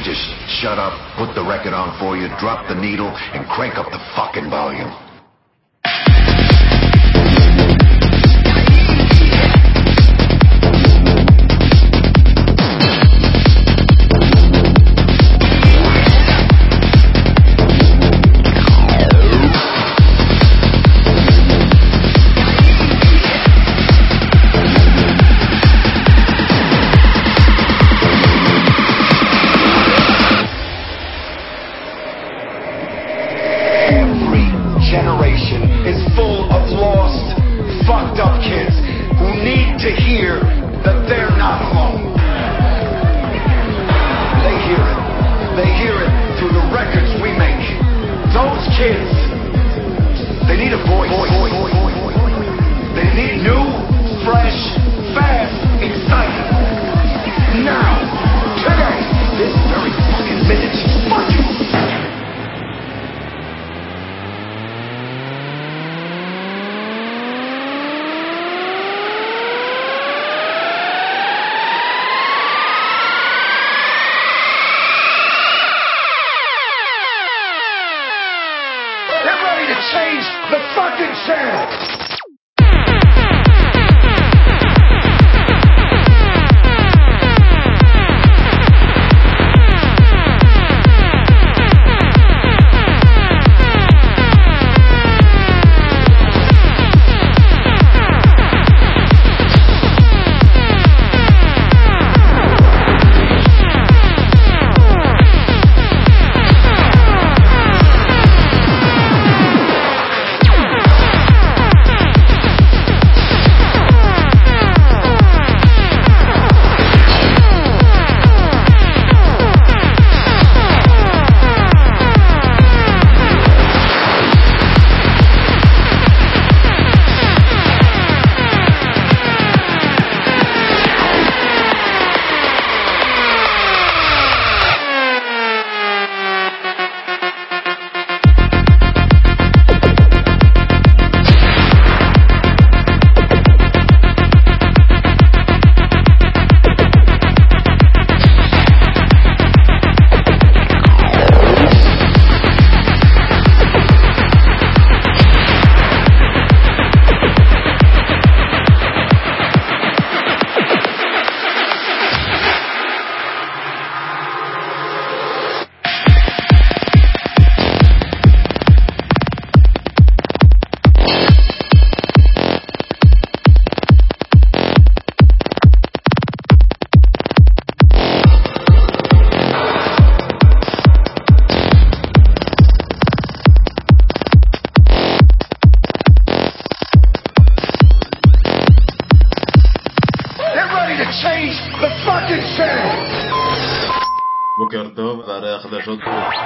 just shut up, put the record on for you, drop the needle, and crank up the fucking volume. Generation is full of lost, fucked up kids who need to hear that they're not alone. They hear it through the records we make. Those kids, they need a voice. They need new, fresh, fast, exciting. Now, today, this very fucking minute. Fuck you! They're ready to change the fucking channel! Change the fucking channel! בוקר טוב, והרי החדשות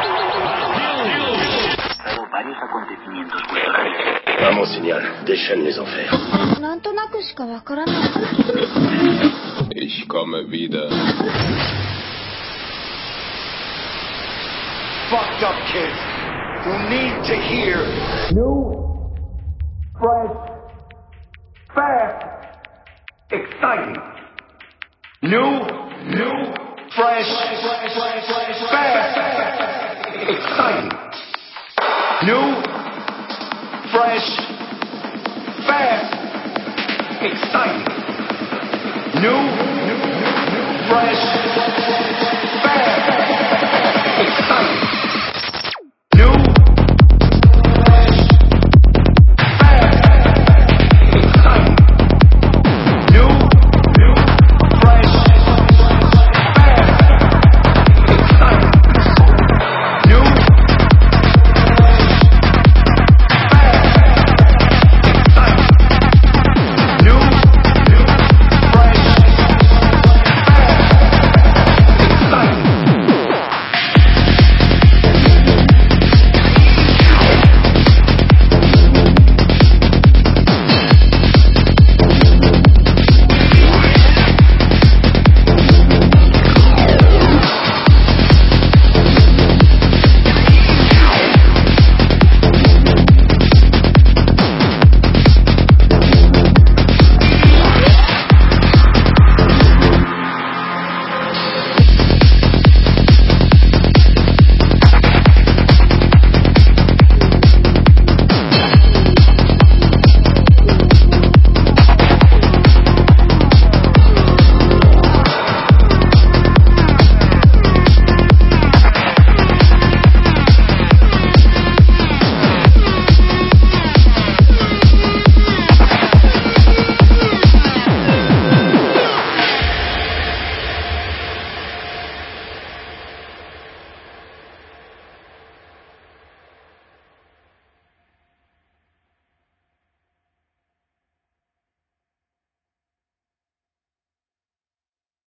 varios acontecimientos culturales. À mon signal, déchaîne les enfers. Ich komme wieder. Fucked up kids who need to hear new, fresh, fast, exciting. New, fresh, fast, exciting. New, fresh, fast, exciting. New, fresh,